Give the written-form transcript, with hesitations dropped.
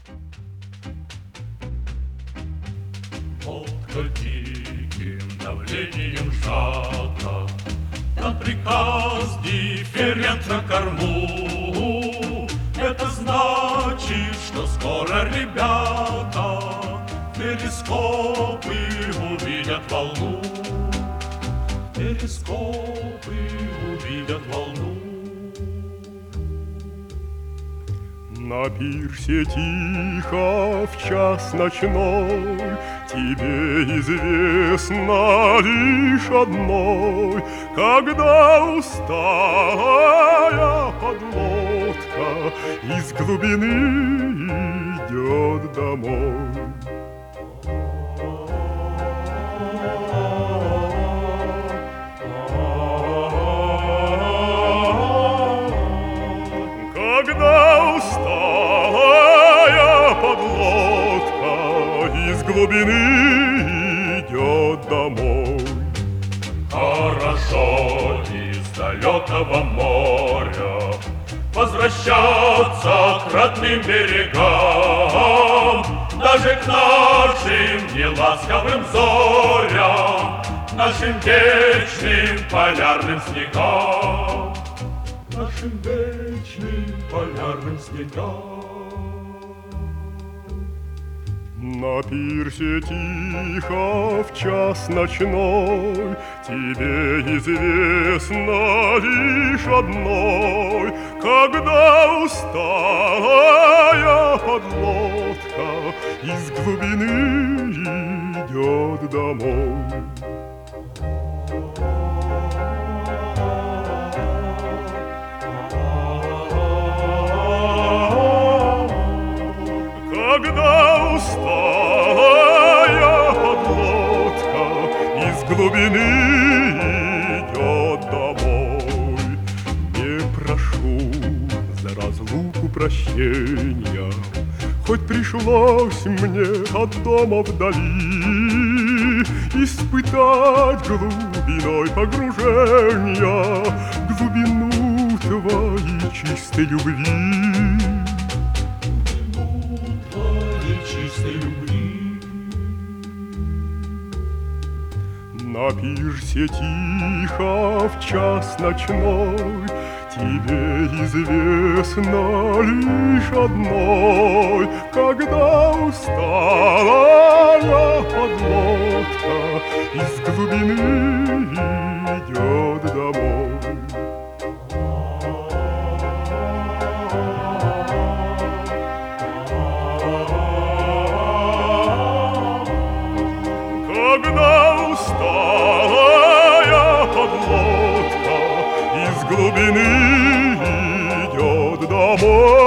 Лодка диким давлением сжата, там приказ дифферент на корму. Это значит, что скоро ребята перископы увидят волну. Перископы увидят волну. На пирсе тихо в час ночной тебе известно лишь одной, когда усталая подлодка из глубины идет домой. Когда усталая подлодка из глубины идет домой. Хорошо из далекого моря возвращаться к родным берегам, даже к нашим неласковым зорям, нашим вечным полярным снегам, нашим вечным полярным снегам. На пирсе тихо в час ночной тебе известно лишь одной, когда усталая подлодка из глубины идет домой. Когда усталая подлодка из глубины идет домой, не прошу за разлуку прощения, хоть пришлось мне от дома вдали испытать глубиной погружения глубину твоей чистой любви. На пирсе тихо в час ночной тебе известно лишь одной, когда усталая подлодка из глубины идет домой. Когда усталая подлодка из глубины идет домой.